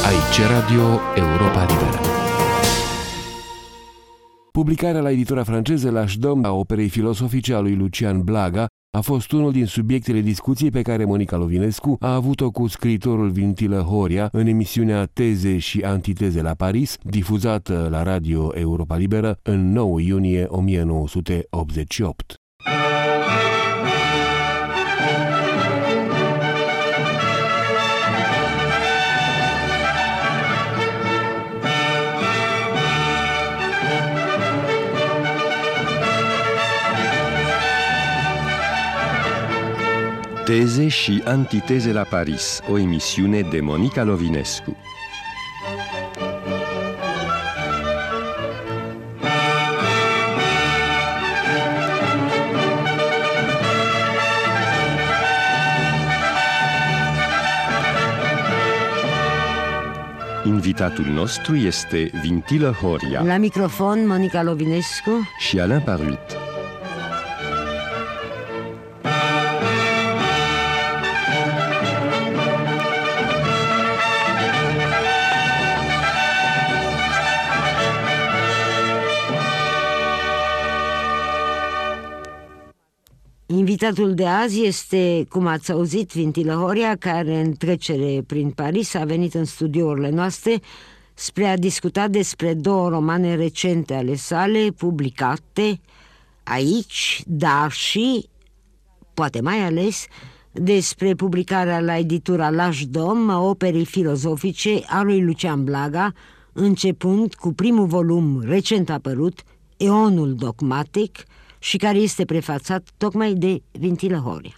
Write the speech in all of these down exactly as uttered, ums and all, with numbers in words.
Aici Radio Europa Liberă. Publicarea la editura franceză L'Âge a operei filosofice a lui Lucian Blaga a fost unul din subiectele discuției pe care Monica Lovinescu a avut-o cu scriitorul Vintilă Horia în emisiunea Teze și Antiteze la Paris, difuzată la Radio Europa Liberă în nouă iunie o mie nouă sute optzeci și opt. Teze și Antiteze la Paris, o emisiune de Monica Lovinescu. Invitatul nostru este Vintilă Horia. La microfon, Monica Lovinescu și Alain Paruit. Invitatul de azi este, cum ați auzit, Vintilă Horia, care în trecere prin Paris a venit în studiourile noastre spre a discuta despre două romane recente ale sale, publicate aici, dar și, poate mai ales, despre publicarea la editura L'Âge a operei filozofice a lui Lucian Blaga, începând cu primul volum recent apărut, Eonul dogmatic, și care este prefațat tocmai de Vintilă Horia.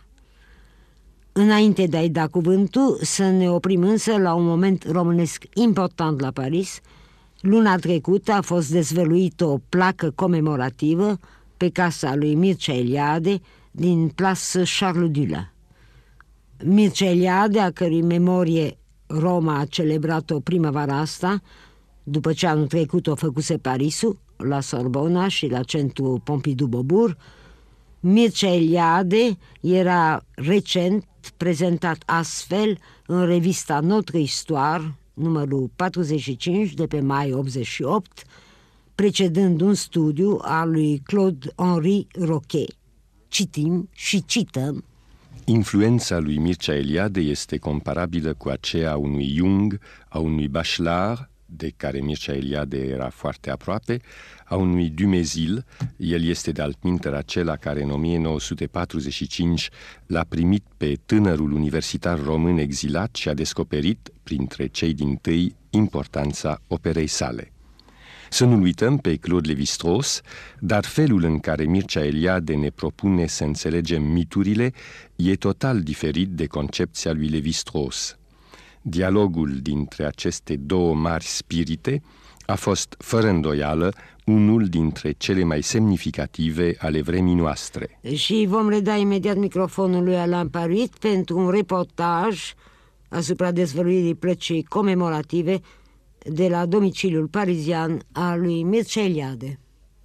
Înainte de a-i da cuvântul, să ne oprim însă la un moment românesc important la Paris. Luna trecută a fost dezvăluită o placă comemorativă pe casa lui Mircea Eliade din Place Charles Dulin. Mircea Eliade, a cărui memorie Roma a celebrat-o primăvara asta, după ce anul trecut o făcuse Parisul, la Sorbona și la centrul Pompidou-Beaubourg. Mircea Eliade era recent prezentat astfel în revista Notre Histoire, numărul patruzeci și cinci de pe mai optzeci și opt, precedând un studiu al lui Claude-Henri Roquet. Citim și cităm: Influența lui Mircea Eliade este comparabilă cu aceea a unui Jung, a unui Bachelard, de care Mircea Eliade era foarte aproape, a unui Dumézil. El este de altminteri acela care în o mie nouă sute patruzeci și cinci l-a primit pe tânărul universitar român exilat și a descoperit, printre cei dintâi, importanța operei sale. Să nu uităm pe Claude Lévi-Strauss, dar felul în care Mircea Eliade ne propune să înțelegem miturile e total diferit de concepția lui Lévi-Strauss. Dialogul dintre aceste două mari spirite a fost, fără îndoială, unul dintre cele mai semnificative ale vremii noastre. Și vom reda imediat microfonul lui Alain Paruit pentru un reportaj asupra dezvăluirii plăcii comemorative de la domiciliul parizian al lui Mircea Eliade.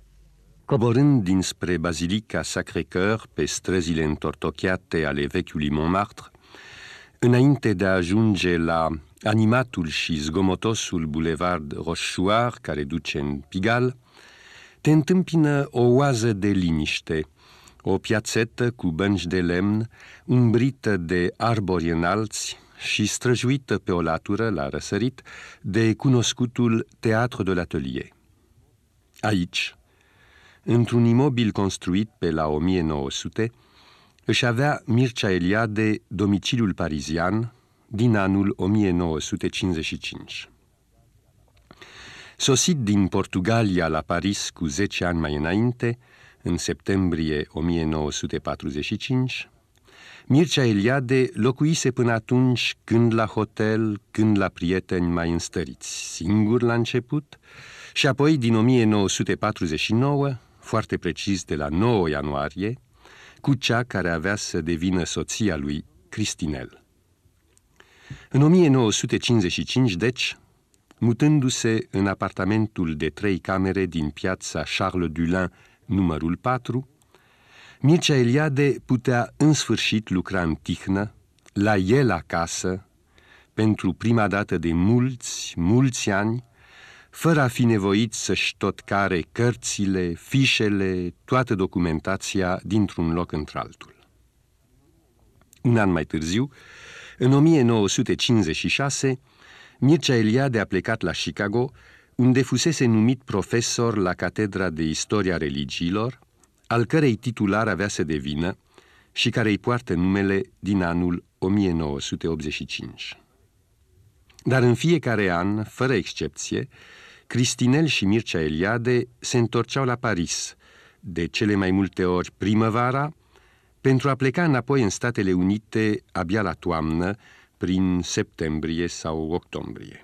Coborând dinspre Bazilica Sacré-Cœur pe străzile întortocheate ale vechiului Montmartre, înainte de a ajunge la animatul și zgomotosul bulevard Rochechouart care duce în Pigalle, te întâmpină o oază de liniște, o piațetă cu bănci de lemn, umbrită de arbori înalți și străjuită pe o latură, la răsărit, de cunoscutul Théâtre de l'Atelier. Aici, într-un imobil construit pe la o mie nouă sute, își avea Mircea Eliade domiciliul parizian din anul o mie nouă sute cincizeci și cinci. Sosit din Portugalia la Paris cu zece ani mai înainte, în septembrie o mie nouă sute patruzeci și cinci, Mircea Eliade locuise până atunci când la hotel, când la prieteni mai înstăriți, singur la început, și apoi din o mie nouă sute patruzeci și nouă, foarte precis de la nouă ianuarie, cu cea care avea să devină soția lui, Cristinel. În o mie nouă sute cincizeci și cinci, deci, mutându-se în apartamentul de trei camere din piața Charles Dulin, numărul patru, Mircea Eliade putea în sfârșit lucra în tihnă, la el acasă, pentru prima dată de mulți, mulți ani, fără a fi nevoit să-și tot care cărțile, fișele, toată documentația dintr-un loc într-altul. Un an mai târziu, în o mie nouă sute cincizeci și șase, Mircea Eliade a plecat la Chicago, unde fusese numit profesor la Catedra de Istoria Religiilor, al cărei titular avea să devină și care îi poartă numele din anul o mie nouă sute optzeci și cinci. Dar în fiecare an, fără excepție, Cristinel și Mircea Eliade se întorceau la Paris, de cele mai multe ori primăvara, pentru a pleca înapoi în Statele Unite abia la toamnă, prin septembrie sau octombrie.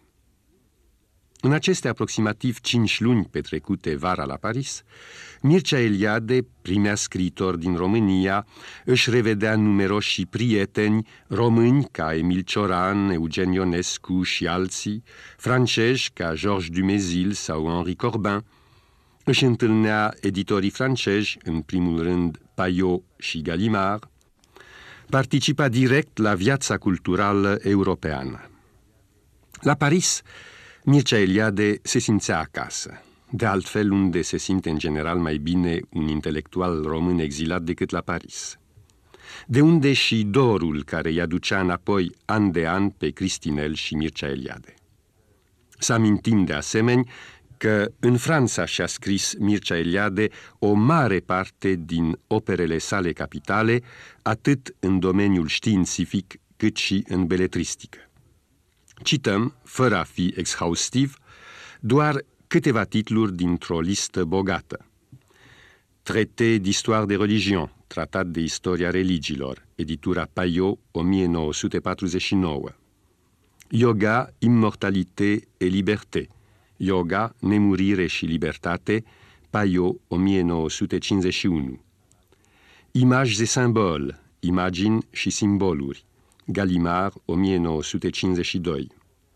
În aceste aproximativ cinci luni petrecute vara la Paris, Mircea Eliade primea scriitori din România, își revedea numeroși prieteni români ca Emil Cioran, Eugen Ionescu și alții, francezi ca Georges Dumézil sau Henri Corbin, își întâlnea editorii francezi, în primul rând Payot și Gallimard, participa direct la viața culturală europeană. La Paris, Mircea Eliade se simțea acasă, de altfel unde se simte în general mai bine un intelectual român exilat decât la Paris. De unde și dorul care i aducea înapoi an de an pe Cristinel și Mircea Eliade. Să amintim de asemenea că în Franța și-a scris Mircea Eliade o mare parte din operele sale capitale, atât în domeniul științific cât și în beletristică. Cităm, fără a fi exhaustiv, doar câteva titluri dintr-o listă bogată. Traité d'histoire des religions, tratat de istoria religiilor, editura Payot, o mie nouă sute patruzeci și nouă. Yoga, immortalité et liberté, Yoga, nemurire și libertate, Payot, o mie nouă sute cincizeci și unu. Images et symboles, imagini și simboluri, Gallimard, o mie nouă sute cincizeci și doi.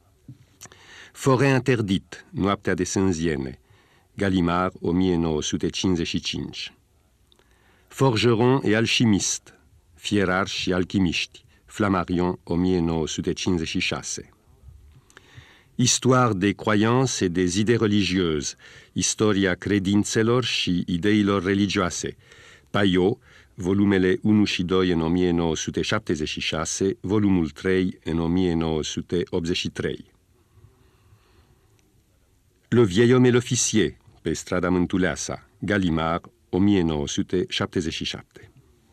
Forêt interdite, Noaptea de Sânziene, Gallimard, o mie nouă sute cincizeci și cinci. Forgeron et alchimiste, Fierari și alchimiști, Flammarion, o mie nouă sute cincizeci și șase. Histoire des croyances et des idées religieuses, Istoria credințelor și ideilor religioase, Payot, volumele unu și doi în o mie nouă sute șaptezeci și șase, volumul trei în o mie nouă sute optzeci și trei. Le vieil homme et l'officier, pe strada Mântuleasa, Gallimard, o mie nouă sute șaptezeci și șapte.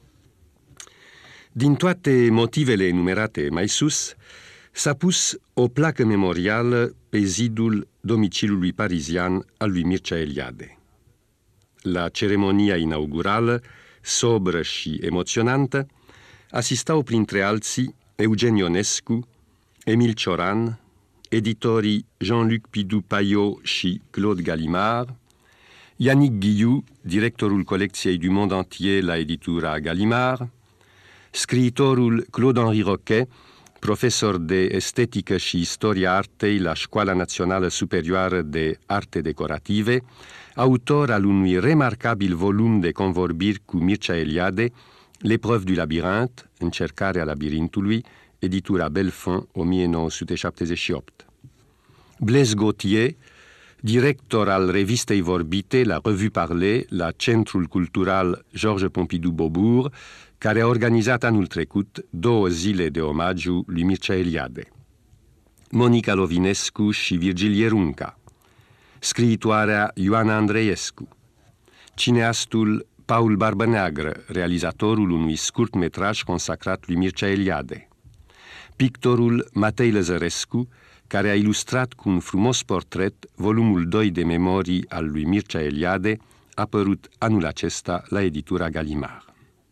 Din toate motivele enumerate mai sus, s-a pus o placă memorială pe zidul domiciliului parizian al lui Mircea Eliade. La ceremonia inaugurală, sobră și emoționantă, asistau printre alții Eugen Ionescu, Emil Cioran, editorii Jean-Luc Pidou-Payot și Claude Gallimard, Yannick Guillou, directorul colecției du Monde Entier la editura Gallimard, scriitorul Claude-Henri Roquet, profesor de estetică și istoria artei la Școala Națională Superioară de Arte Decorative, autor al unui remarcabil volum de convorbiri cu Mircea Eliade, L'épreuve du labyrinthe, Încercarea labirintului, editura Belfond, o mie nouă sute șaptezeci și opt. Blaise Gauthier, director al revistei vorbite la Revue Parlée, la Centrul Cultural Georges Pompidou Beaubourg, care a organizat anul trecut două zile de omagiu lui Mircea Eliade. Monica Lovinescu și Virgil Ierunca, scriitoarea Ioana Andreescu, cineastul Paul Barbăneagră, realizatorul unui scurt metraj consacrat lui Mircea Eliade, pictorul Matei Lăzărescu, care a ilustrat cu un frumos portret volumul doi de memorii al lui Mircea Eliade, apărut anul acesta la editura Gallimard.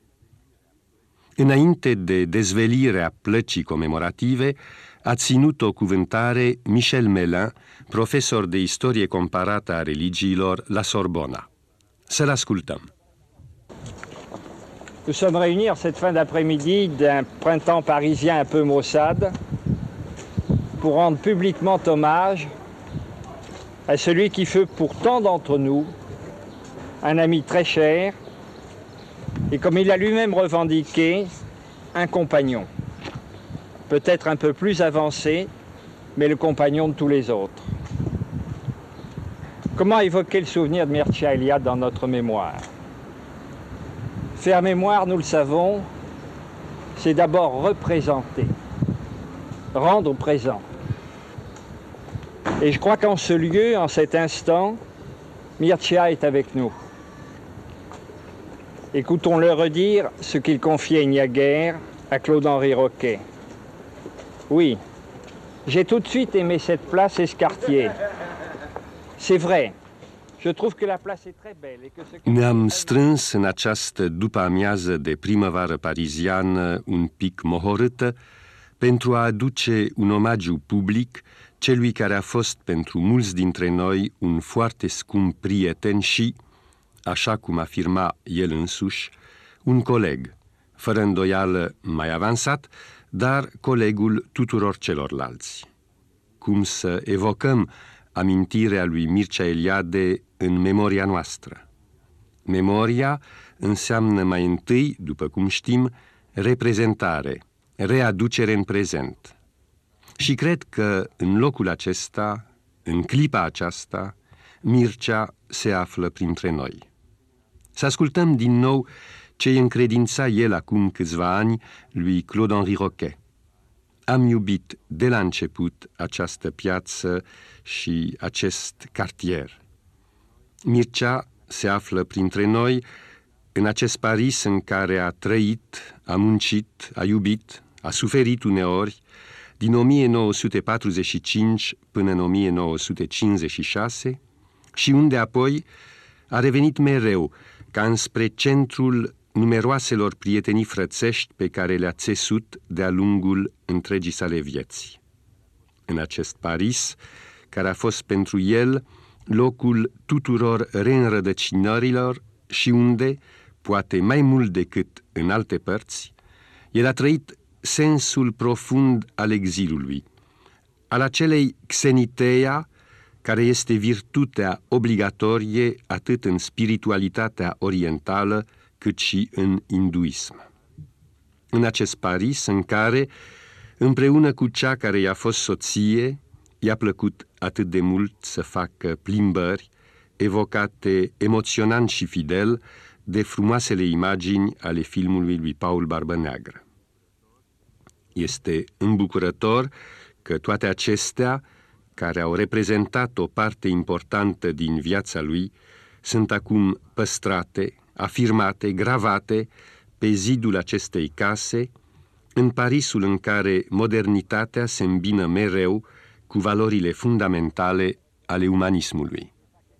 Înainte de dezvelirea plăcii comemorative, a ținut o cuvântare Michel Melin, profesor de istorie comparată a religiilor la Sorbona. Să-l ascultăm. Nous sommes réunis en cette fin d'après-midi d'un printemps parisien un peu maussade pour rendre publiquement hommage à celui qui fut pour tant d'entre nous un ami très cher et, comme il a lui-même revendiqué, un compagnon. peut-être un peu plus avancé, mais le compagnon de tous les autres. Comment évoquer le souvenir de Mircea Eliade dans notre mémoire? Faire mémoire, nous le savons, c'est d'abord représenter, rendre présent. Et je crois qu'en ce lieu, en cet instant, Mircea est avec nous. Écoutons-le redire ce qu'il confiait il n'y a guère à Claude-Henri Roquet. Oui, j'ai tout de suite aimé cette place et ce quartier. C'est vrai, je trouve que la place est très belle et que ce... Ne-am strâns în această după-amiază de primăvară pariziană un pic mohorâtă pentru a aduce un omagiu public celui care a fost pentru mulți dintre noi un foarte scump prieten și, așa cum afirma el însuși, un coleg, fără îndoială mai avansat, dar colegul tuturor celorlalți. Cum să evocăm amintirea lui Mircea Eliade în memoria noastră? Memoria înseamnă mai întâi, după cum știm, reprezentare, readucere în prezent. Și cred că în locul acesta, în clipa aceasta, Mircea se află printre noi. Să ascultăm din nou ce îi încredința el acum câțiva ani lui Claude-Henri Roquet. Am iubit de la început această piață și acest cartier. Mircea se află printre noi în acest Paris în care a trăit, a muncit, a iubit, a suferit uneori, din o mie nouă sute patruzeci și cinci până în o mie nouă sute cincizeci și șase și unde apoi a revenit mereu ca înspre centrul numeroaselor prietenii frățești pe care le-a țesut de-a lungul întregii sale vieți. În acest Paris, care a fost pentru el locul tuturor reînrădăcinărilor și unde, poate mai mult decât în alte părți, el a trăit sensul profund al exilului, al acelei xeniteia care este virtutea obligatorie atât în spiritualitatea orientală cât și în hinduism. În acest Paris în care, împreună cu cea care i-a fost soție, i-a plăcut atât de mult să facă plimbări, evocate emoționant și fidel de frumoasele imagini ale filmului lui Paul Barbă Neagră. Este îmbucurător că toate acestea, care au reprezentat o parte importantă din viața lui, sunt acum păstrate, afirmate, gravate pe zidul acestei case, în Parisul în care modernitatea se îmbină mereu cu valorile fundamentale ale umanismului.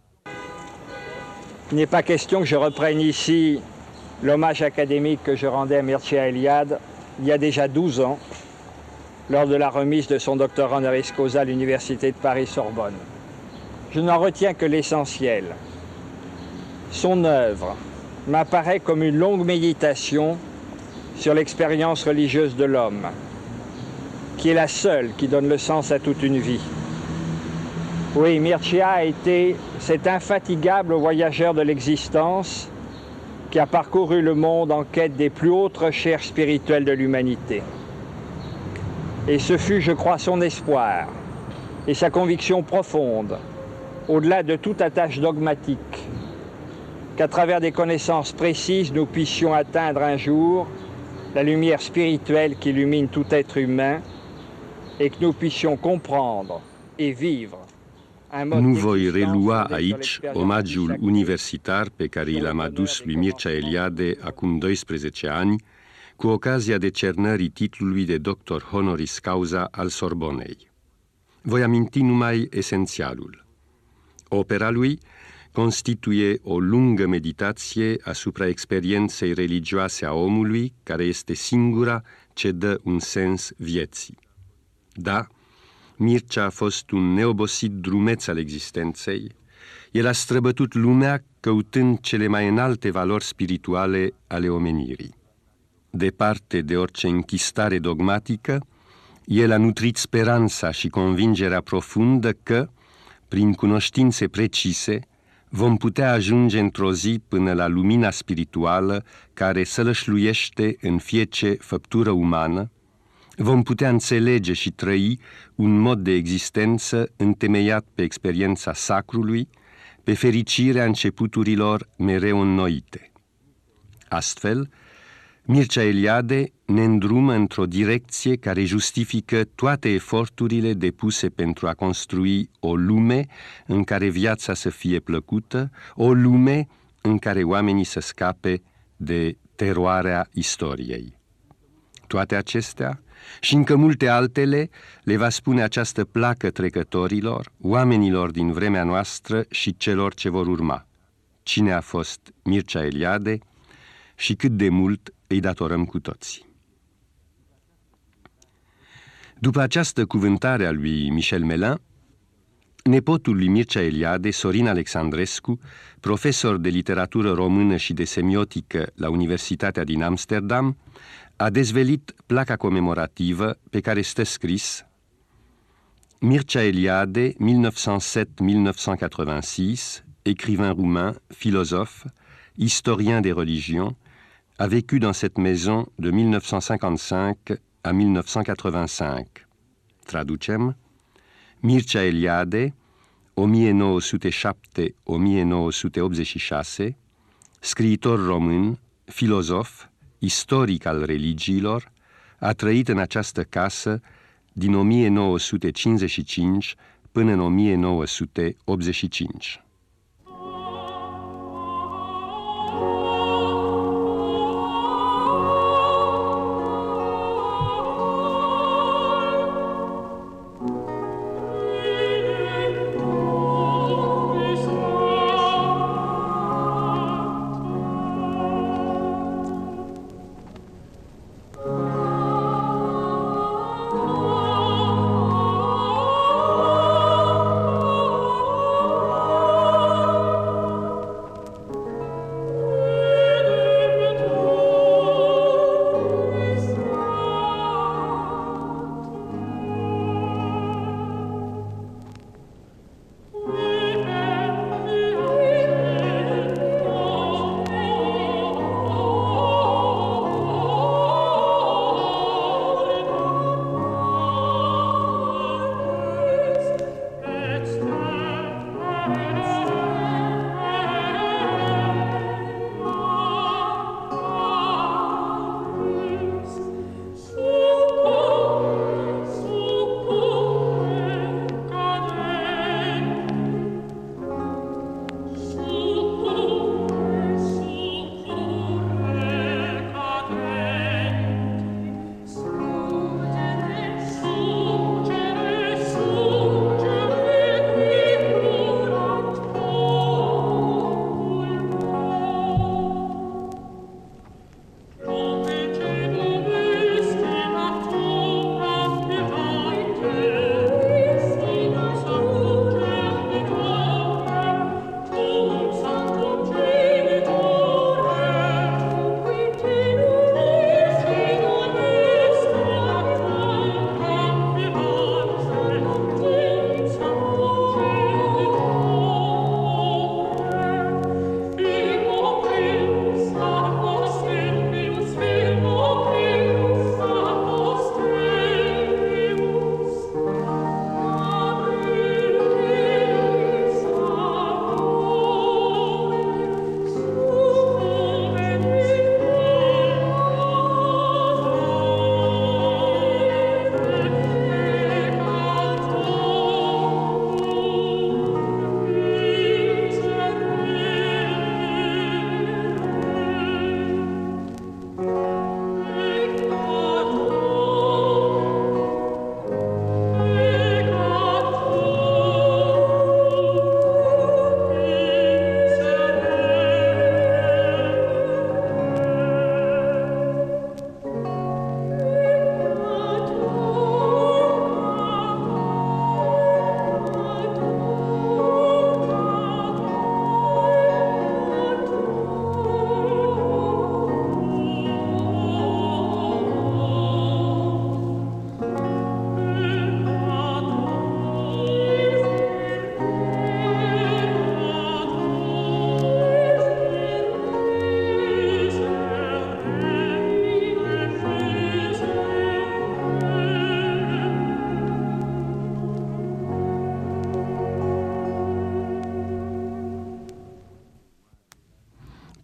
Il n'est pas question que je reprenne ici l'hommage académique que je rendais à Mircea Eliade il y a déjà douze ans, lors de la remise de son doctorat honoris causa à l'Université de Paris-Sorbonne. Je n'en retiens que l'essentiel. Son œuvre m'apparaît comme une longue méditation sur l'expérience religieuse de l'homme, qui est la seule qui donne le sens à toute une vie. Oui, Mircea a été cet infatigable voyageur de l'existence qui a parcouru le monde en quête des plus hautes recherches spirituelles de l'humanité. Et ce fut, je crois, son espoir et sa conviction profonde, au-delà de toute attache dogmatique, qu'à travers des connaissances précises, nous puissions atteindre un jour la lumière spirituelle qui illumine tout être humain et que nous puissions comprendre et vivre. Nu voi relua aici omagiul universitar pe care i l-am adus lui Mircea Eliade acum doisprezece ani, cu ocazia decernării titlului de doctor honoris causa al Sorbonei. Voi aminti numai esențialul. Opera lui constituie o lungă meditație asupra experienței religioase a omului, care este singura ce dă un sens vieții. Da, Mircea a fost un neobosit drumeț al existenței. El a străbătut lumea căutând cele mai înalte valori spirituale ale omenirii. Departe de orice închistare dogmatică, el a nutrit speranța și convingerea profundă că, prin cunoștințe precise, vom putea ajunge într-o zi până la lumina spirituală care sălășluiește în fiece făptură umană, vom putea înțelege și trăi un mod de existență întemeiat pe experiența sacrului, pe fericirea începuturilor mereu înnoite. Astfel, Mircea Eliade ne îndrumă într-o direcție care justifică toate eforturile depuse pentru a construi o lume în care viața să fie plăcută, o lume în care oamenii să scape de teroarea istoriei. Toate acestea și încă multe altele le va spune această placă trecătorilor, oamenilor din vremea noastră și celor ce vor urma. Cine a fost Mircea Eliade și cât de mult îi datorăm cu toții. După această cuvântare a lui Michel Melin, nepotul lui Mircea Eliade, Sorin Alexandrescu, profesor de literatură română și de semiotică la Universitatea din Amsterdam, a dezvelit placa comemorativă pe care stă scris: Mircea Eliade, mille neuf cent sept mille neuf cent quatre-vingt-six, écrivain roumain, philosophe, historien des religions, a vécu dans cette maison de mille neuf cent cinquante-cinq à mille neuf cent quatre-vingt-cinq. Traducem: Mircea Eliade, o mie nouă sute șapte - o mie nouă sute optzeci și șase, scriitor român, filozof, istoric al religiilor, a trăit în această casă din o mie nouă sute cincizeci și cinci până în o mie nouă sute optzeci și cinci. Oh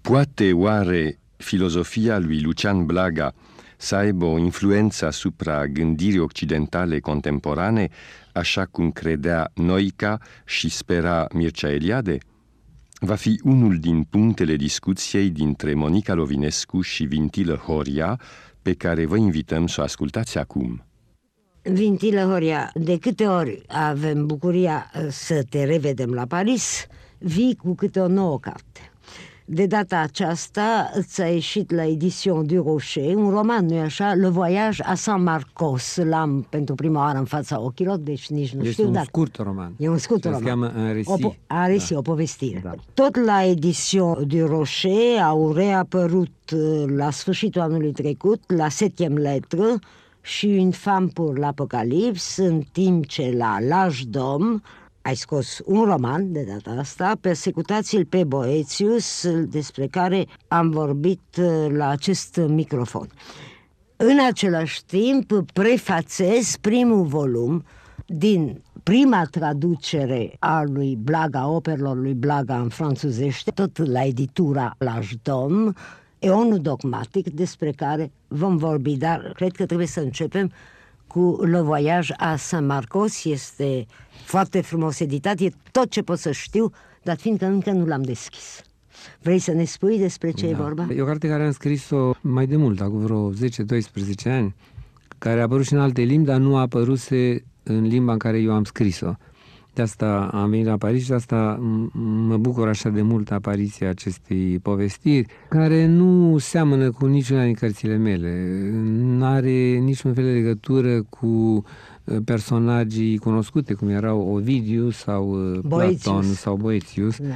Poate oare filozofia lui Lucian Blaga să aibă o influență asupra gândirii occidentale contemporane, așa cum credea Noica și spera Mircea Eliade? Va fi unul din punctele discuției dintre Monica Lovinescu și Vintilă Horia, pe care vă invităm să o ascultați acum. Vintilă Horia, de câte ori avem bucuria să te revedem la Paris, vii cu câte o nouă carte. De data aceasta ți-a ieșit la Edition du Rocher un roman, nu-i așa? Le Voyage à Saint-Marcos. L-am pentru prima oară în fața ochilor, deci nici nu este știu. un Dar... scurt roman. E un scurt se roman. Se cheamă Un récit. O, a resi, da. O povestire. Da. Tot la Edition du Rocher au reapărut la sfârșitul anului trecut, la septième lettre, și Une femme pour l'Apocalypse, în timp ce la L'Âge d'Homme ai scos un roman, de data asta, Persecutați-l pe Boetius, despre care am vorbit la acest microfon. În același timp, prefațez primul volum din prima traducere a lui Blaga, operelor lui Blaga în franțuzește, tot la editura L'Âge d'Homme, Eonul dogmatic, despre care vom vorbi, dar cred că trebuie să începem cu Le Voyage à Saint-Marcos. Este foarte frumos editat, e tot ce pot să știu, dar fiindcă încă nu l-am deschis. Vrei să ne spui despre ce da. e vorba? E o carte care am scris-o mai de mult, acum vreo zece doisprezece ani, care a apărut și în alte limbi, dar nu a apăruse în limba în care eu am scris-o. De asta am venit la Paris și de asta mă bucur așa de mult apariția acestei povestiri, care nu seamănă cu niciuna din cărțile mele. N-are niciun fel de legătură cu personagii cunoscute, cum erau Ovidiu sau Boetius. Platon sau Boetius. Da.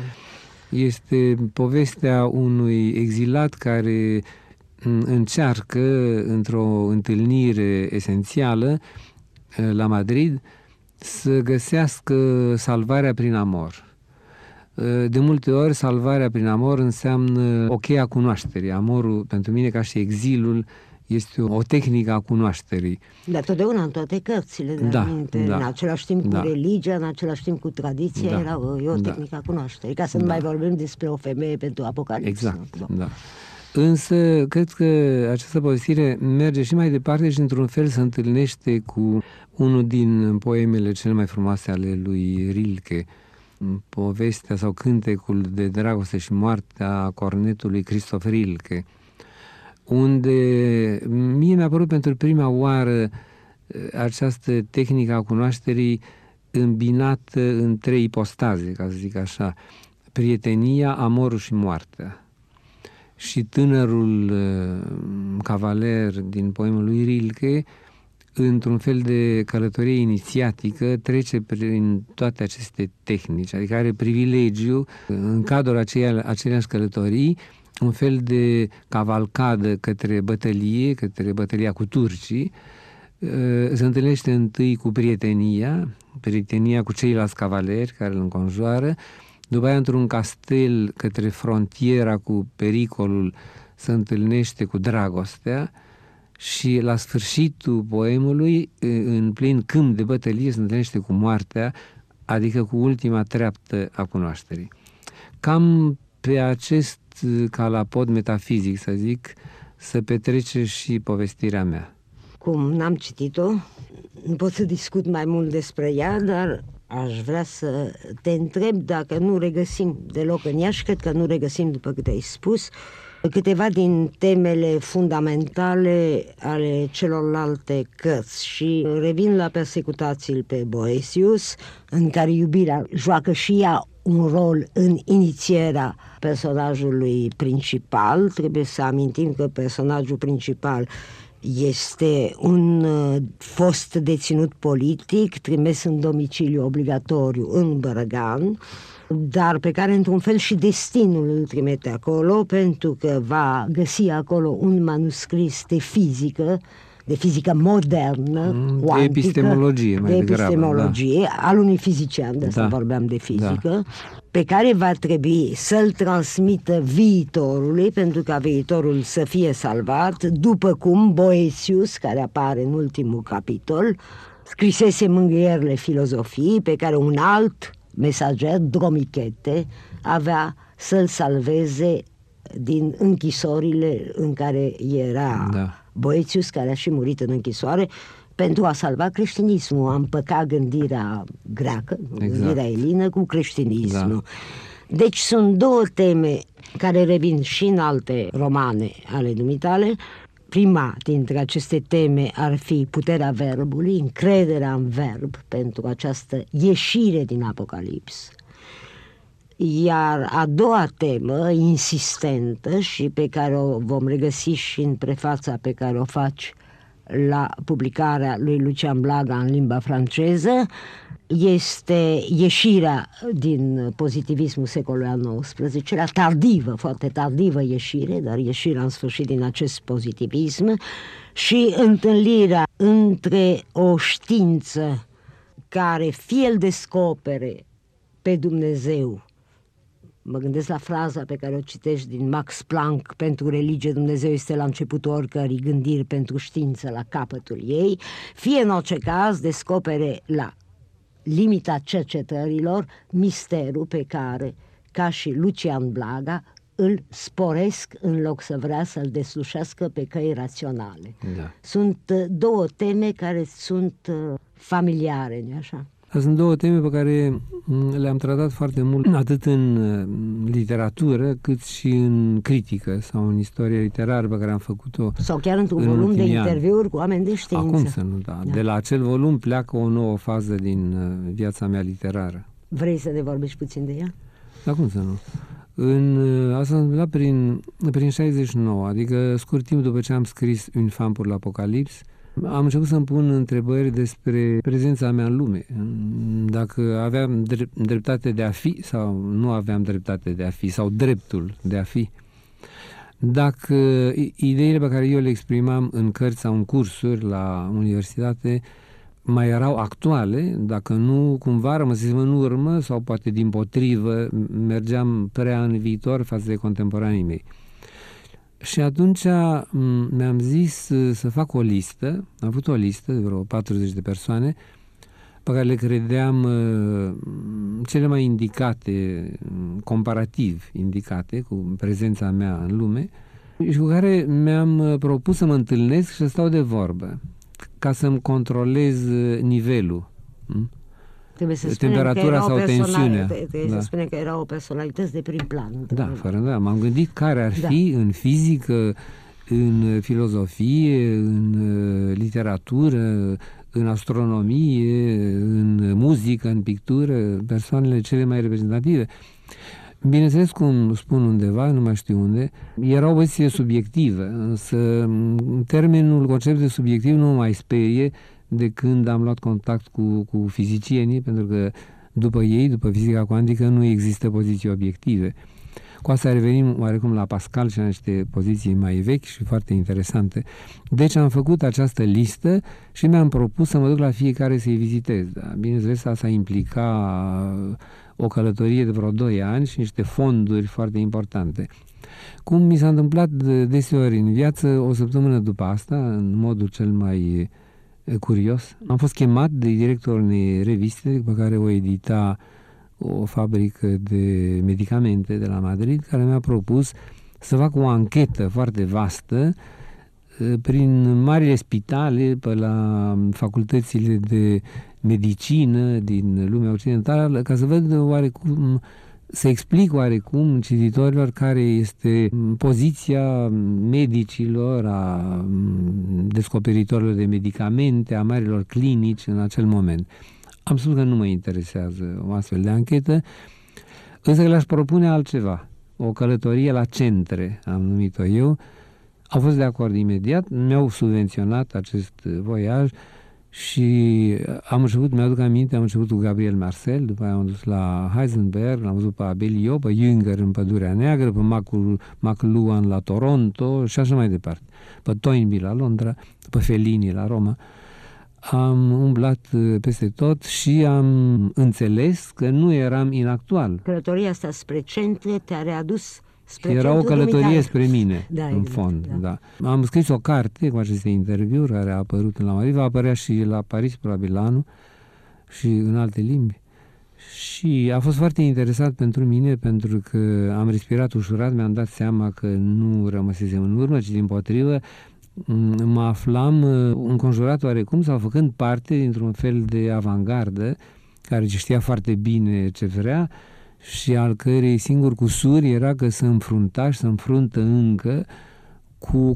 Este povestea unui exilat care încearcă, într-o întâlnire esențială la Madrid, să găsească salvarea prin amor. De multe ori, salvarea prin amor înseamnă o cheie a cunoașterii. Amorul, pentru mine, ca și exilul, este o tehnică a cunoașterii. Dar totdeauna în toate cărțile, de da, aminte, da, în același timp da. cu religia, în același timp cu tradiția, da, era o, e o da. tehnică a cunoașterii, ca să da. nu mai vorbim despre o femeie pentru Apocalipsă. Exact, da. Însă, cred că această povestire merge și mai departe și, într-un fel, se întâlnește cu unul din poemele cele mai frumoase ale lui Rilke, povestea sau cântecul de dragoste și moarte a cornetului Christoph Rilke, unde mie mi-a părut pentru prima oară această tehnică a cunoașterii îmbinată în trei ipostaze, ca să zic așa: prietenia, amorul și moartea. Și tânărul uh, cavaler din poemul lui Rilke, într-un fel de călătorie inițiatică, trece prin toate aceste tehnici, adică are privilegiu, în cadrul aceea, aceleași călătorii, un fel de cavalcadă către bătălie, către bătălia cu turcii. Uh, se întâlnește întâi cu prietenia, prietenia cu ceilalți cavaleri care îl înconjoară. După aia, într-un castel către frontiera cu pericolul, se întâlnește cu dragostea și la sfârșitul poemului, în plin câmp de bătălie, se întâlnește cu moartea, adică cu ultima treaptă a cunoașterii. Cam pe acest calapod metafizic, să zic, se petrece și povestirea mea. Cum n-am citit-o, nu pot să discut mai mult despre ea, dar aș vrea să te întreb dacă nu regăsim deloc în ea, și cred că nu regăsim, după câte ai spus, câteva din temele fundamentale ale celorlalte cărți. Și revin la Persecutați-l pe Boetius, în care iubirea joacă și ea un rol în inițierea personajului principal. Trebuie să amintim că personajul principal este un uh, fost deținut politic trimis în domiciliu obligatoriu în Bărăgan, dar pe care într-un fel și destinul îl trimite acolo, pentru că va găsi acolo un manuscris de fizică, de fizică modernă, de cuantică, epistemologie, mai de degrabă, epistemologie, da. Al unui fizician, de asta da. vorbeam de fizică, da. pe care va trebui să-l transmită viitorului, pentru ca viitorul să fie salvat, după cum Boetius, care apare în ultimul capitol, scrisese Mângâierile filozofiei, pe care un alt mesager, Dromichete, avea să-l salveze din închisorile în care era da. Boetius, care a și murit în închisoare, pentru a salva creștinismul. A împăcat gândirea greacă, exact. Gândirea elină cu creștinismul. Da. Deci sunt două teme care revin și în alte romane ale dumitale. Prima dintre aceste teme ar fi puterea verbului, încrederea în verb pentru această ieșire din Apocalips. Iar a doua temă, insistentă și pe care o vom regăsi și în prefața pe care o faci la publicarea lui Lucian Blaga în limba franceză, este ieșirea din pozitivismul secolului al nouăsprezecelea, tardivă, foarte tardivă ieșire, dar ieșirea în sfârșit din acest pozitivism și întâlnirea între o știință care fie îl descopere pe Dumnezeu. Mă gândesc la fraza pe care o citești din Max Planck: pentru religie Dumnezeu este la începutul oricărei gândiri, pentru știință la capătul ei. Fie în orice caz descopere la limita cercetărilor misterul pe care, ca și Lucian Blaga, îl sporesc în loc să vrea să-l deslușească pe căi raționale. Da. Sunt două teme care sunt familiare, nu-i așa? Sunt două teme pe care le-am tratat foarte mult, atât în literatură, cât și în critică sau în istoria literară pe care am făcut-o. Sau chiar într-un volum de interviuri cu oameni de știință. Acum să nu, da. da. De la acel volum pleacă o nouă fază din viața mea literară. Vrei să ne vorbești puțin de ea? Da, cum să nu? În, asta s-a întâmplat prin, prin șaizeci și nouă, adică scurt timp după ce am scris Une femme pour l'Apocalypse, am început să-mi pun întrebări despre prezența mea în lume. Dacă aveam dreptate de a fi sau nu aveam dreptate de a fi, sau dreptul de a fi. Dacă ideile pe care eu le exprimam în cărți sau în cursuri la universitate mai erau actuale, dacă nu, cumva rămăsesem în urmă sau poate dimpotrivă mergeam prea în viitor față de contemporanii mei. Și atunci mi-am zis să fac o listă, am avut o listă de vreo patruzeci de persoane pe care le credeam cele mai indicate, comparativ indicate, cu prezența mea în lume, și cu care mi-am propus să mă întâlnesc și să stau de vorbă, ca să-mi controlez nivelul. Trebuie să temperatura sau tensiunea. Trebuie da. să spunem că erau o personalități de prim plan. Da, fără da. M-am gândit care ar fi da. în fizică, în filozofie, în literatură, în astronomie, în muzică, în pictură, persoanele cele mai reprezentative. Bineînțeles, cum spun undeva, nu mai știu unde, era o poziție subiectivă, însă termenul, conceptul subiectiv nu mă mai sperie de când am luat contact cu, cu fizicienii, pentru că după ei, după fizica cuantică, nu există poziții obiective. Cu asta revenim oarecum la Pascal și la niște poziții mai vechi și foarte interesante. Deci am făcut această listă și mi-am propus să mă duc la fiecare să-i vizitez. Da? Bineînțeles, asta implica o călătorie de vreo doi ani și niște fonduri foarte importante. Cum mi s-a întâmplat deseori în viață, o săptămână după asta, în modul cel mai curios, am fost chemat de directorul unei reviste pe care o edita o fabrică de medicamente de la Madrid, care mi-a propus să fac o anchetă foarte vastă prin marile spitale, pe la facultățile de medicină din lumea occidentală, ca să văd oarecum, să explic oarecum cititorilor care este poziția medicilor, a descoperitorilor de medicamente, a marilor clinici în acel moment. Am spus că nu mă interesează o astfel de anchetă, însă le-aș propune altceva, o călătorie la centre, am numit-o eu. Au fost de acord imediat, mi-au subvenționat acest voiaj și am început, mi-aduc aminte, am început cu Gabriel Marcel, după aia am dus la Heisenberg, l-am văzut pe Abellio, pe Jünger în Pădurea Neagră, pe McLuhan la Toronto și așa mai departe, pe Toynbee la Londra, pe Fellini la Roma. Am umblat peste tot și am înțeles că nu eram inactual. Călătoria asta spre centre te-a readus spre Era o călătorie dumitare. Spre mine, da, în exact, fond. Da. Da. Am scris o carte cu aceste interviuri care a apărut la Madrid, va apărea și la Paris, probabil la anul, și în alte limbi. Și a fost foarte interesat pentru mine, pentru că am respirat ușurat, mi-am dat seama că nu rămăsesem în urmă, ci dimpotrivă mă aflam înconjurat oarecum sau făcând parte dintr-un fel de avangardă care știa foarte bine ce vrea și al cărei singur cusur era că se înfrunta și se înfruntă încă cu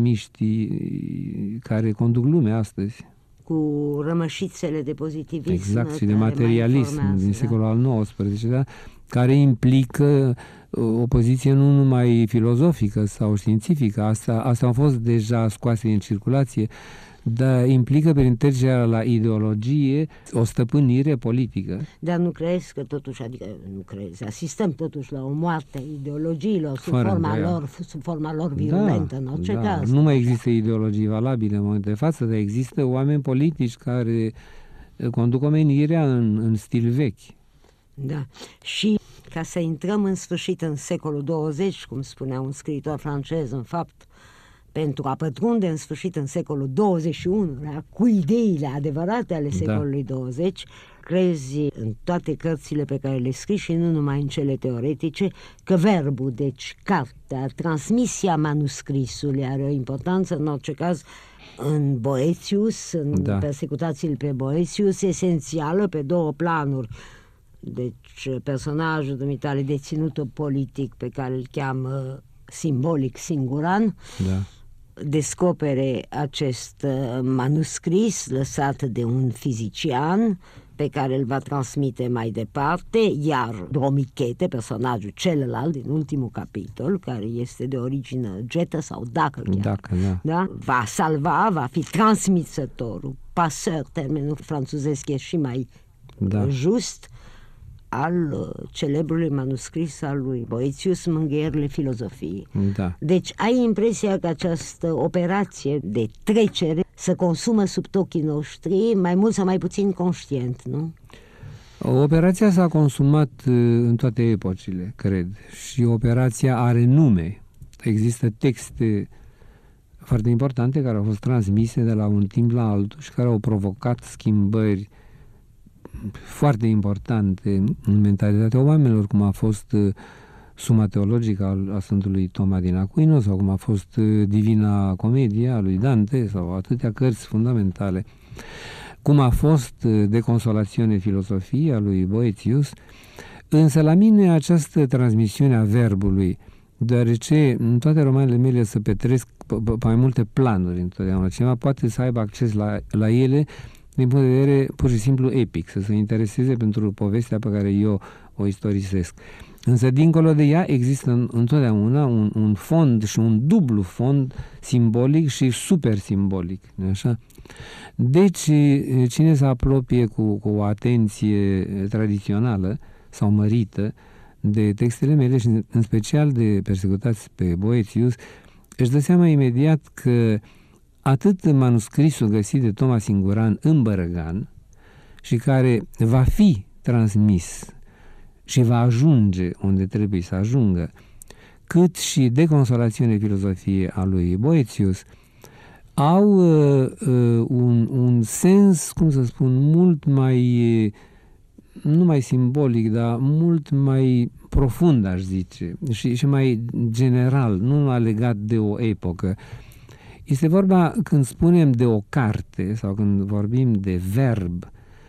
conformiștii care conduc lumea astăzi. Cu rămășițele de pozitivism. Exact, și de materialism din secolul al nouăsprezecelea, care implică o poziție nu numai filozofică sau științifică, asta, asta au fost deja scoase în circulație, dar implică prin trecerea la ideologie o stăpânire politică. Dar nu crezi că totuși, adică nu crezi, asistăm totuși la o moarte a ideologiilor sub Fără forma, îndoială. lor, sub forma lor virulentă, da, în orice da. caz. Nu mai există ideologii valabile în momentul de față, dar există oameni politici care conduc omenirea în, în stil vechi. Da. Și ca să intrăm în sfârșit în secolul douăzeci, cum spunea un scriitor francez, în fapt, pentru a pătrunde în sfârșit în secolul douăzeci și unu, da, cu ideile adevărate ale secolului da. douăzeci, crezi în toate cărțile pe care le scrii și nu numai în cele teoretice, că verbul, deci cartea, transmisia manuscrisului are o importanță, în orice caz, în Boëthius, în da. persecutațiile pe Boëthius, esențială pe două planuri. Deci personajul dumitale deținutul politic pe care îl cheamă simbolic Singuran, da. descopere acest manuscris lăsat de un fizician pe care îl va transmite mai departe, iar Dromichete, personajul celălalt din ultimul capitol, care este de origine getă sau dacă chiar, dacă, da. Da? va salva, va fi transmisătorul, paseur, termenul franțuzesc e și mai da. just, al celebrului manuscris al lui Boëthius, Mângâierile filozofiei. Da. Deci ai impresia că această operație de trecere se consumă sub ochii noștri, mai mult sau mai puțin conștient, nu? Operația s-a consumat în toate epocile, cred, și operația are nume. Există texte foarte importante care au fost transmise de la un timp la altul și care au provocat schimbări foarte importante în mentalitatea oamenilor, cum a fost Suma Teologică al, a Sfântului Toma din Aquino sau cum a fost Divina Comedie a lui Dante sau atâtea cărți fundamentale, cum a fost De Consolazione Filosofia a lui Boëthius. Însă la mine această transmisiune a verbului, deoarece în toate romanele mele se petrec pe, pe mai multe planuri întotdeauna, cineva poate să aibă acces la, la ele din punct de vedere pur și simplu epic, să se intereseze pentru povestea pe care eu o istorisesc. Însă, dincolo de ea, există întotdeauna un, un fond și un dublu fond simbolic și super simbolic. Așa? Deci, cine se apropie cu, cu o atenție tradițională sau mărită de textele mele și în special de Persecutați pe Boëthius, își dă seama imediat că atât manuscrisul găsit de Toma Singuran în Bărăgan și care va fi transmis și va ajunge unde trebuie să ajungă, cât și De Consolazione Filosofie a lui Boëthius, au uh, uh, un, un sens, cum să spun, mult mai, nu mai simbolic, dar mult mai profund, aș zice, și, și mai general, nu numai legat de o epocă. Este vorba, când spunem de o carte sau când vorbim de verb,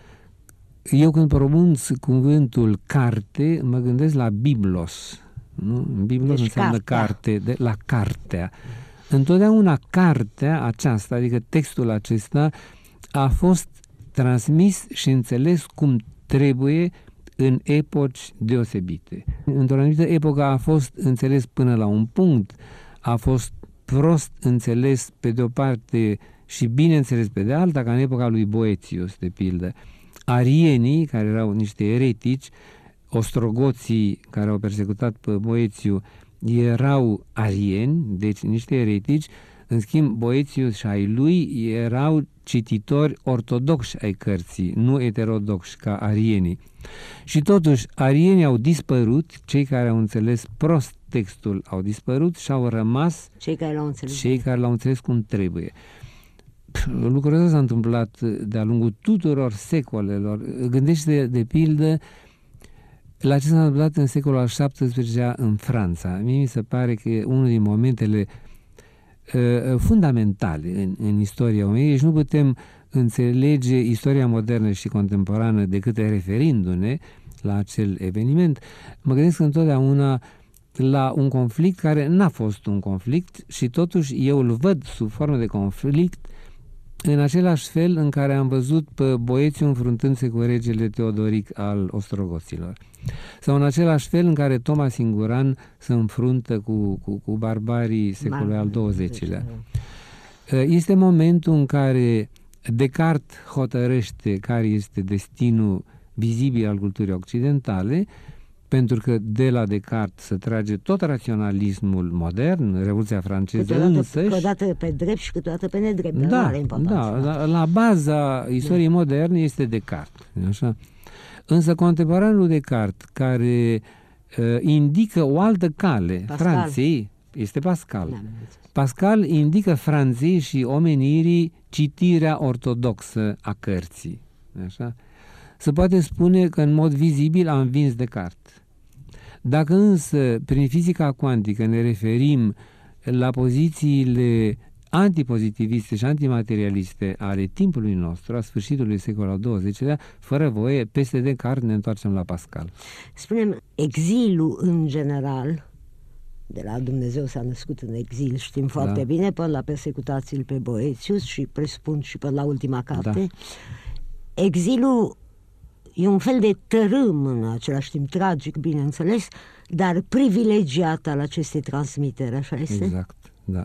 eu când pronunț cuvântul carte, mă gândesc la biblos. Nu? Biblos deci înseamnă cartea. Carte, de, la cartea. Întotdeauna cartea aceasta, adică textul acesta, a fost transmis și înțeles cum trebuie în epoci deosebite. Într-o anumită epocă a fost înțeles până la un punct, a fost prost înțeles pe de o parte și bine înțeles pe de alta, ca în epoca lui Boëthius, de pildă. Arienii, care erau niște eretici, ostrogoții care au persecutat pe Boëthiu, erau arieni, deci niște eretici, în schimb Boëthius și ai lui erau cititori ortodoxi ai cărții, nu heterodoxi ca arienii. Și totuși, arienii au dispărut, cei care au înțeles prost textul au dispărut și au rămas cei care l-au înțeles, cei care l-au înțeles cum trebuie. Lucrul ăsta s-a întâmplat de-a lungul tuturor secolelor. Gândește de, de pildă la ce s-a întâmplat în secolul al șaptesprezecelea în Franța. Mie mi se pare că e unul din momentele uh, fundamentale în, în istoria omenirii și nu putem înțelege istoria modernă și contemporană decât referindu-ne la acel eveniment. Mă gândesc întotdeauna la un conflict care n-a fost un conflict și totuși eu îl văd sub formă de conflict în același fel în care am văzut pe Boețiu înfruntându-se cu regele Teodoric al ostrogoților. Sau în același fel în care Toma Singuran se înfruntă cu, cu, cu barbarii secolului al douăzecilea. Este momentul în care Descartes hotărăște care este destinul vizibil al culturii occidentale, pentru că de la Descartes se trage tot raționalismul modern, Revoluția franceză însăși. Câteodată pe drept și câteodată pe nedrept. Da, da, la, la baza istoriei da. moderne este Descartes. Așa? Însă contemporanul Descartes, care uh, indică o altă cale Pascal. Franței, este Pascal. Da, Pascal indică Franței și omenirii citirea ortodoxă a cărții. Așa? Se poate spune că în mod vizibil a învins Descartes. Dacă însă prin fizica cuantică ne referim la pozițiile antipozitiviste și antimaterialiste ale timpului nostru, a sfârșitului secolului al douăzecilea, fără voie, peste Descartes ne întoarcem la Pascal. Spunem, exilul în general, de la Dumnezeu s-a născut în exil, știm foarte da. bine, până la persecutațiile pe Boețius și presupun și până la ultima carte. Da. Exilul e un fel de tărâm în același timp, tragic, bineînțeles, dar privilegiat al acestei transmiteri, așa este? Exact, da.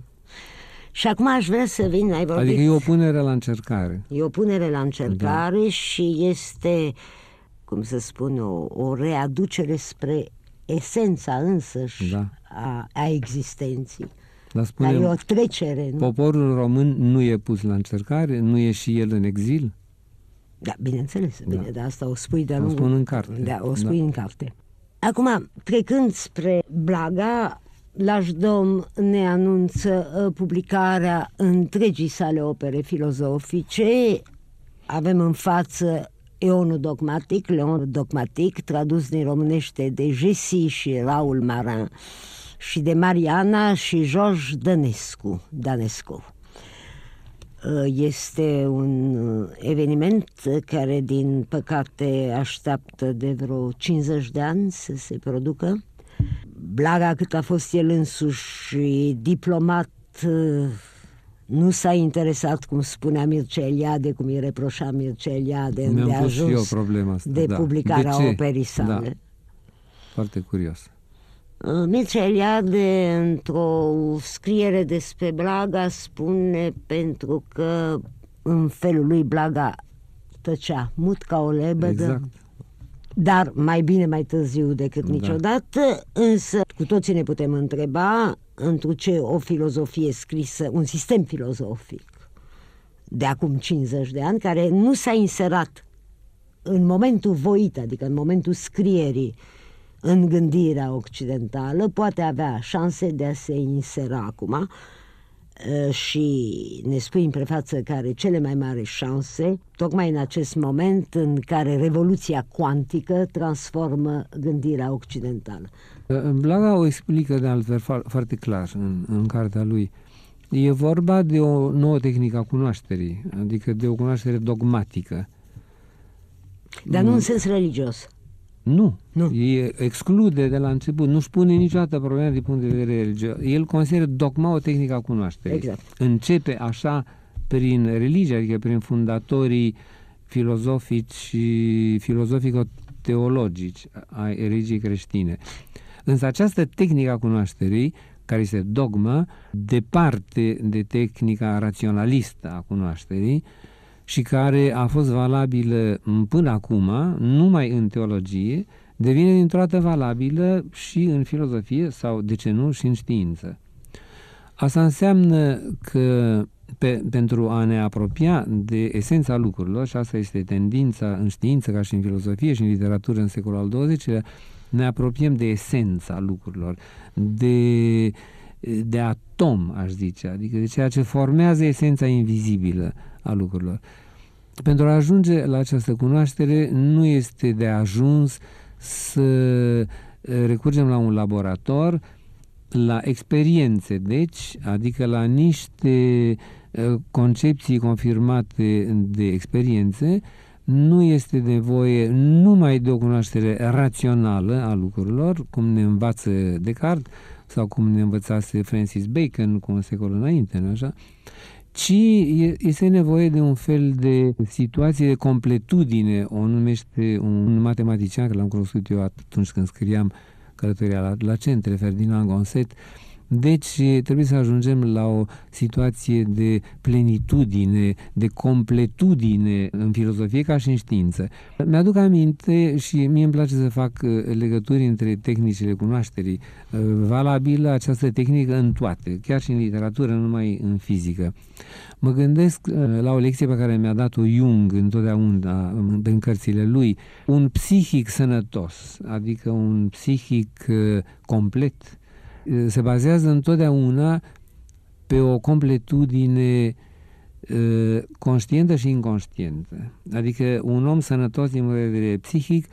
Și acum aș vrea să vin, ai vorbit... Adică e o punere la încercare. E o punere la încercare da. și este, cum să spun, o, o readucere spre esența însăși da. a, a existenței. Dar spune, dar e o trecere. Nu? Poporul român nu e pus la încercare? Nu e și el în exil? Da, bineînțeles, da. bine, dar asta o spui de-a lungul... O spun în carte. Da, o spui da. în carte. Acum, trecând spre Blaga, Lașdom ne anunță publicarea întregii sale opere filozofice. Avem în față Eonul dogmatic, Leon dogmatic, tradus din românește de Jesi și Raul Marin și de Mariana și George Dănescu. Danescu. Este un eveniment care, din păcate, așteaptă de vreo cincizeci de ani să se producă. Blaga, cât a fost el însuși diplomat, nu s-a interesat, cum spunea Mircea Eliade, cum îi reproșa Mircea Eliade, îndeajuns de da. publicarea de operii sale. Da. Foarte curios. Mircea Eliade, într-o scriere despre Blaga, spune pentru că în felul lui Blaga tăcea mut ca o lebădă, exact. dar mai bine mai târziu decât da. niciodată, însă cu toții ne putem întreba într ce o filozofie scrisă, un sistem filozofic de acum cincizeci de ani, care nu s-a inserat în momentul voit, adică în momentul scrierii, în gândirea occidentală, poate avea șanse de a se insera acum și ne spui în prefață că are cele mai mari șanse, tocmai în acest moment în care revoluția cuantică transformă gândirea occidentală. Blaga o explică de altfel foarte clar în, în cartea lui. E vorba de o nouă tehnică a cunoașterii, adică de o cunoaștere dogmatică. Dar nu în sens religios. Nu, nu. E exclude de la început, nu-și pune niciodată problema din punct de vedere religios. El consideră dogma o tehnică a cunoașterii. Exact. Începe așa prin religie, adică prin fundatorii filozofici și filozofico-teologici ai religiei creștine. Însă această tehnică a cunoașterii, care este dogma, departe de tehnica raționalistă a cunoașterii, și care a fost valabilă până acum, numai în teologie, devine dintr-o dată valabilă și în filozofie sau, de ce nu, și în știință. Asta înseamnă că pe, pentru a ne apropia de esența lucrurilor, și asta este tendința în știință ca și în filozofie și în literatură în secolul al douăzecilea, ne apropiem de esența lucrurilor, de, de atom, aș zice, adică de ceea ce formează esența invizibilă a lucrurilor. Pentru a ajunge la această cunoaștere nu este de ajuns să recurgem la un laborator, la experiențe, deci, adică la niște concepții confirmate de experiențe. Nu este nevoie numai de o cunoaștere rațională a lucrurilor, cum ne învață Descartes sau cum ne învățase Francis Bacon cu un secol înainte, nu așa? Ci este nevoie de un fel de situație de completudine, o numește un matematician, că l-am cunoscut eu atunci când scriam Călătoria la, la centre, Ferdinand Gonset. Deci trebuie să ajungem la o situație de plenitudine, de completudine în filozofie ca și în știință. Mi-aduc aminte și mie îmi place să fac legături între tehnicile cunoașterii. Valabilă această tehnică în toate, chiar și în literatură, nu numai în fizică. Mă gândesc la o lecție pe care mi-a dat-o Jung întotdeauna în cărțile lui. Un psihic sănătos, adică un psihic complet, se bazează întotdeauna pe o completudine uh, conștientă și inconștientă. Adică un om sănătos din punct de vedere psihic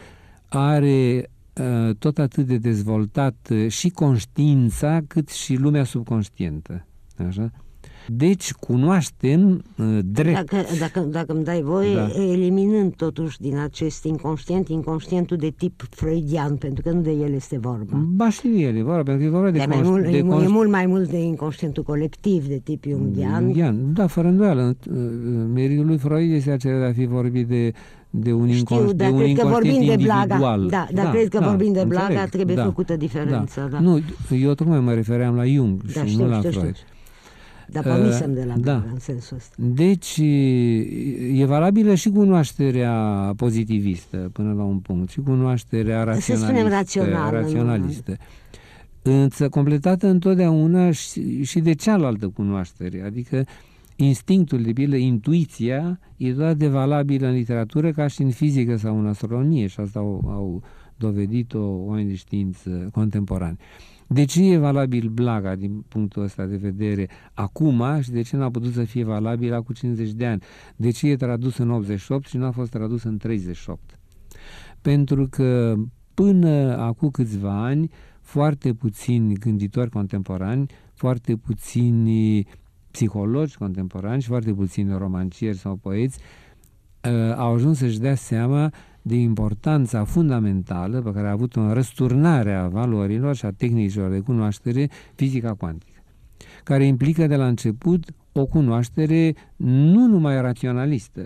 are uh, tot atât de dezvoltat uh, și conștiința cât și lumea subconștientă. Așa? Deci cunoaștem uh, drept. Dacă, dacă, dacă îmi dai voie, da. Eliminând totuși din acest inconștient, inconștientul de tip freudian, pentru că nu de el este vorba. Ba și de el e vorba, pentru că e vorba de, de, conș- mult, de e, conș- e mult mai mult de inconștientul colectiv, de tip jungian. Jungian, da, fără îndoială. Meritul lui Freud este acela de a fi vorbit de de un, Știu, inconș- dar de un cred că vorbim de individual. Blaga. Da, dar da, cred că da, vorbim de înțeleg, Blaga, trebuie da, făcută diferența. Da. Da. Nu, eu tocmai mă refeream la Jung Da, și știu, nu la știu, Freud. știu. Dar pornisem de la Blaga, da. în sensul ăsta. Deci e valabilă și cunoașterea pozitivistă până la un punct, și cunoașterea raționalistă. rațională, raționalistă. Însă completată întotdeauna și, și de cealaltă cunoaștere, adică instinctul, de pildă, intuiția, e doar de valabilă în literatură ca și în fizică sau în astronomie, și asta au, au dovedit-o oameni de știință contemporani. De ce e valabil Blaga din punctul ăsta de vedere acum și de ce n-a putut să fie valabil acum cincizeci de ani? De ce e tradus în optzeci și opt și n-a fost tradus în treizeci și opt? Pentru că până acum câțiva ani foarte puțini gânditori contemporani, foarte puțini psihologi contemporani și foarte puțini romancieri sau poeți uh, au ajuns să-și dea seama de importanța fundamentală pe care a avut-o în răsturnarea valorilor și a tehnicilor de cunoaștere fizica cuantică, care implică de la început o cunoaștere nu numai raționalistă.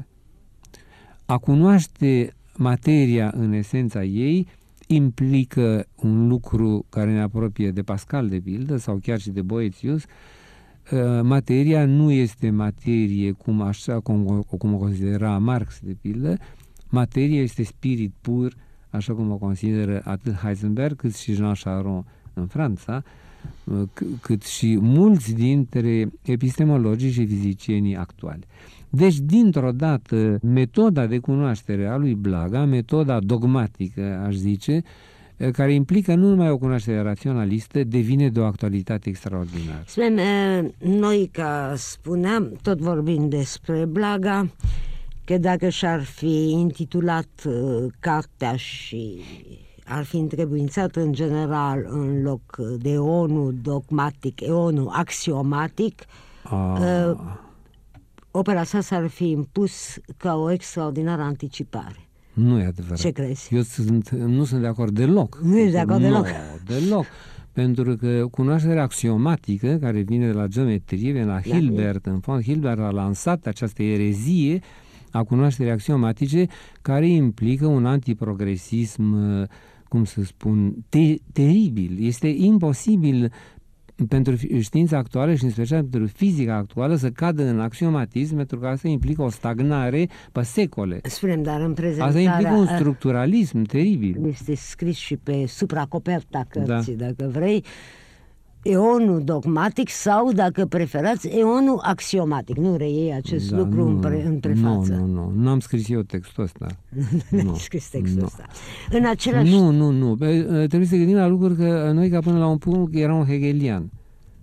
A cunoaște materia în esența ei implică un lucru care ne apropie de Pascal, de pildă, sau chiar și de Boëthius. Materia nu este materie cum așa cum, cum o considera Marx, de pildă. Materia este spirit pur, așa cum o consideră atât Heisenberg cât și Jean Charron în Franța, cât și mulți dintre epistemologii și fizicienii actuali. Deci, dintr-o dată, metoda de cunoaștere a lui Blaga, metoda dogmatică, aș zice, care implică nu numai o cunoaștere raționalistă, devine de o actualitate extraordinară. Spune, noi, ca spuneam, tot vorbim despre Blaga, că dacă și-ar fi intitulat uh, cartea și ar fi întrebuințat în general în loc de eonul dogmatic, eonul axiomatic, uh, opera sa s-ar fi impus ca o extraordinară anticipare. Nu e adevărat. Ce crezi? Eu sunt, nu sunt de acord deloc. Nu ești de acord deloc? Nu, deloc. Pentru că cunoașterea axiomatică, care vine de la geometrie, vine la Hilbert, în fond, Hilbert a lansat această erezie a cunoașterii axiomatice, care implică un antiprogresism, cum să spun, te- teribil. Este imposibil pentru știința actuală și în special pentru fizica actuală să cadă în axiomatism, pentru că asta implică o stagnare pe secole. Spunem, dar în prezentarea... Asta implică un structuralism teribil. Este scris și pe supracoperta cărții, da. Dacă vrei, eonul dogmatic sau, dacă preferați, eonul axiomatic. Nu reiei acest da, lucru nu, în, pre, în prefață. Nu, nu, nu. Nu am scris eu textul ăsta. Nu nu am scris textul nu. ăsta. În același... Nu, nu, nu. Trebuie să gândim la lucruri că noi, ca până la un punct, eram hegelian.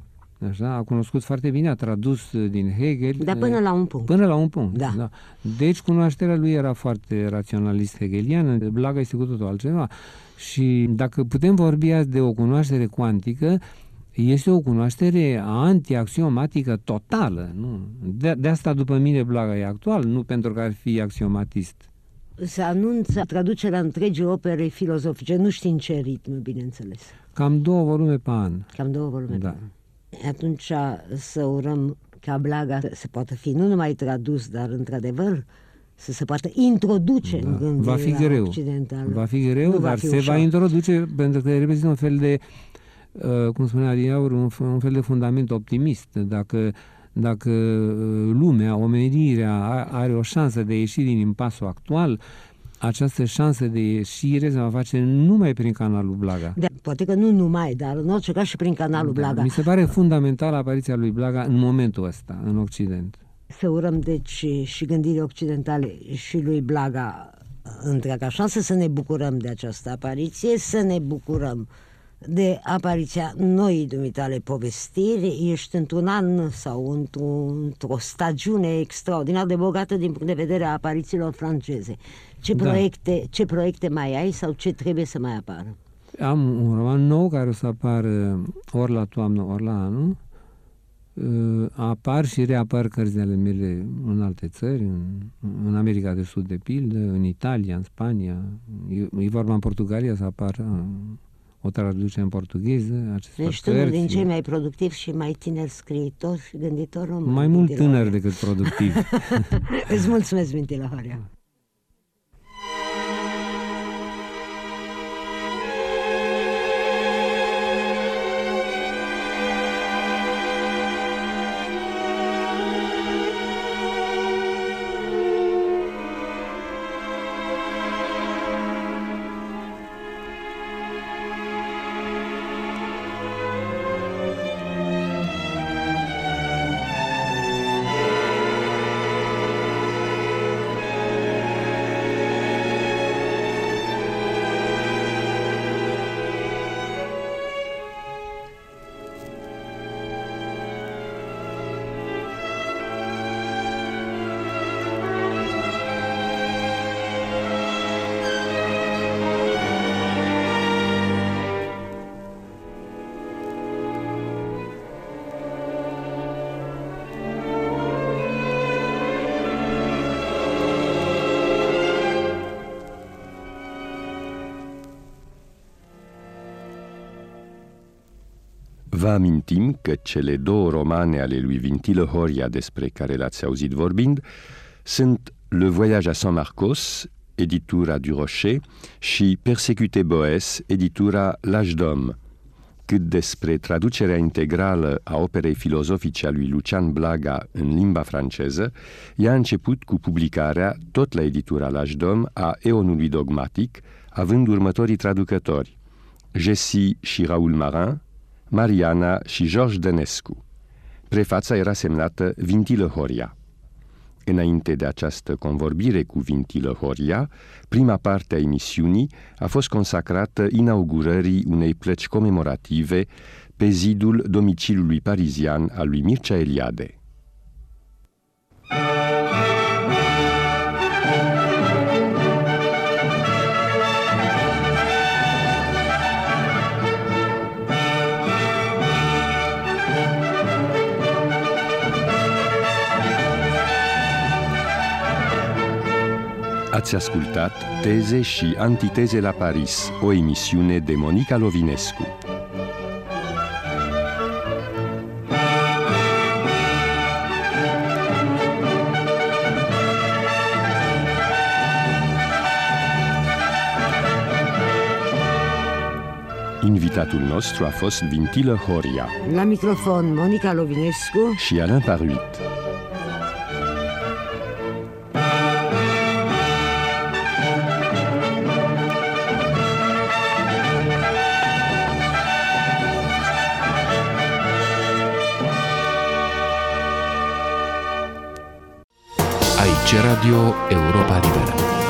Așa, a cunoscut foarte bine, a tradus din Hegel. Dar până la un punct. Până la un punct, da. da. Deci cunoașterea lui era foarte raționalist hegeliană, Blaga este cu totul altceva. Și dacă putem vorbi azi de o cunoaștere cuantică, este o cunoaștere anti-axiomatică totală. Nu? De, de asta, după mine, Blaga e actual, nu pentru că ar fi axiomatist. Se anunță traducerea întregii opere filozofice, nu știu în ce ritm, bineînțeles. Cam două volume pe an. Cam două volume da. pe an. Atunci să urăm ca Blaga să poată fi nu numai tradus, dar într-adevăr să se poată introduce da. în gândirea va fi greu. occidentală. Va fi greu, nu dar va fi se ușor. Va introduce pentru că reprezintă un fel de, uh, cum spunea Adiaur, un, un fel de fundament optimist. Dacă, dacă lumea, omenirea are o șansă de a ieși din impasul actual, această șansă de ieșire se va face numai prin canalul Blaga. Da, poate că nu numai, dar în orice caz și prin canalul da, Blaga. Mi se pare fundamentală apariția lui Blaga în momentul ăsta, în Occident. Să urăm, deci, și gândirii occidentale și lui Blaga întreaga șansă, să ne bucurăm de această apariție, să ne bucurăm de apariția noii dumitale povestiri. Ești într-un an sau într-o, într-o stagiune extraordinar de bogată din punct de vedere a aparițiilor franceze. Ce proiecte, da. ce proiecte mai ai sau ce trebuie să mai apară? Am un roman nou care o să apară ori la toamnă, ori la anul. Apar și reapar cărți ale mele în alte țări, în, în America de Sud, de pildă, în Italia, în Spania. E, e vorba în Portugalia să apară o traducere în portugheză. Deci tu unul din cei mai productivi și mai tineri scriitori și gânditori români. Mai mult tânăr decât productiv. Îți mulțumesc, Mintila Horia. Vă amintim că cele două romane ale lui Vintilă Horia despre care l-ați auzit vorbind sunt Le Voyage à San Marcos, editura du Rocher, și Persécuté Boès, editura L'Âge d'Homme. Cât despre traducerea integrală a operei filozofice a lui Lucian Blaga în limba franceză, ea a început cu publicarea, tot la editura L'Âge d'Homme, a Eonului Dogmatic, având următorii traducători: Jessie și Raoul Marin, Mariana și George Dănescu. Prefața era semnată Vintilă Horia. Înainte de această convorbire cu Vintilă Horia, prima parte a emisiunii a fost consacrată inaugurării unei plăci comemorative pe zidul domiciliului parizian al lui Mircea Eliade. Ați ascultat Teze și Antiteze la Paris, o emisiune de Monica Lovinescu. Invitatul nostru a fost Vintilă Horia. La microfon Monica Lovinescu și Alain Paruit. Radio Europa Liberă.